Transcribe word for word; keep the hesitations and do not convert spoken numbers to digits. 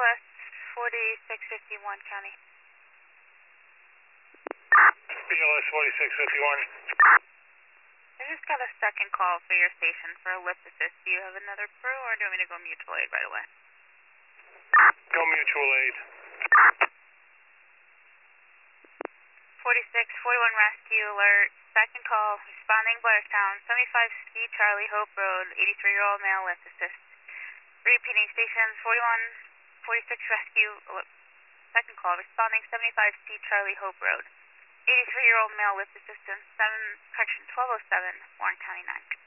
S forty-six fifty-one County. B L S forty-six fifty-one. I just got a second call for your station for a lift assist. Do you have another crew, or do you want me to go mutual aid right away? Go mutual aid. forty-six forty-one rescue alert. Second call, responding Blairstown, seventy-five Ski Charlie Hope Road, eighty-three-year-old male lift assist. Repeating stations, forty-one forty-six rescue, second call, responding seventy-five Ski Charlie Hope Road, eighty-three-year-old male lift assistant, seven, correction, twelve oh seven, Warren County nine.